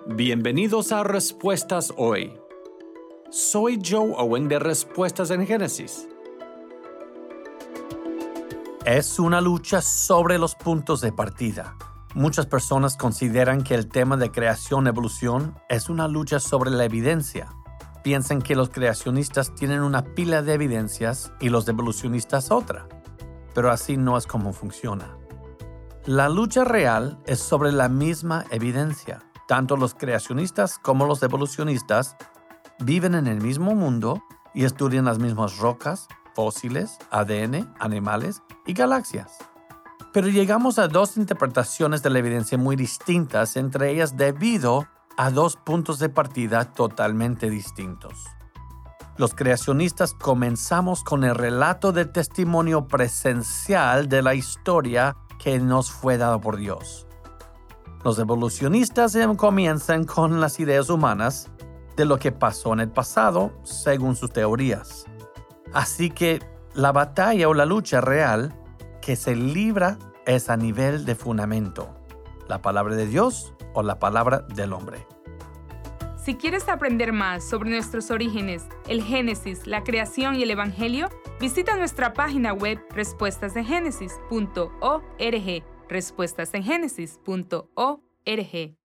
Bienvenidos a Respuestas Hoy. Soy Joe Owen de Respuestas en Génesis. Es una lucha sobre los puntos de partida. Muchas personas consideran que el tema de creación-evolución es una lucha sobre la evidencia. Piensan que los creacionistas tienen una pila de evidencias y los evolucionistas otra. Pero así no es como funciona. La lucha real es sobre la misma evidencia. Tanto los creacionistas como los evolucionistas viven en el mismo mundo y estudian las mismas rocas, fósiles, ADN, animales y galaxias. Pero llegamos a dos interpretaciones de la evidencia muy distintas, entre ellas debido a dos puntos de partida totalmente distintos. Los creacionistas comenzamos con el relato del testimonio presencial de la historia que nos fue dado por Dios. Los evolucionistas comienzan con las ideas humanas de lo que pasó en el pasado, según sus teorías. Así que la batalla o la lucha real que se libra es a nivel de fundamento, la palabra de Dios o la palabra del hombre. Si quieres aprender más sobre nuestros orígenes, el Génesis, la creación y el Evangelio, visita nuestra página web respuestasengenesis.org. respuestasengenesis.org.